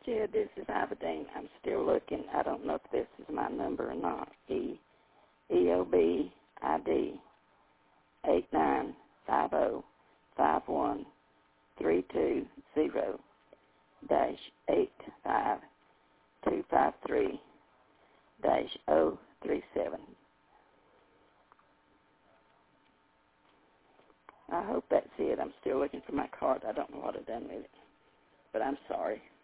Jed, this is Aberdeen. I'm still looking. I don't know if this is my number or not. EOB ID 8950-85253-037. I hope that's it. I'm still looking for my card. I don't know what I've done with it, but I'm sorry.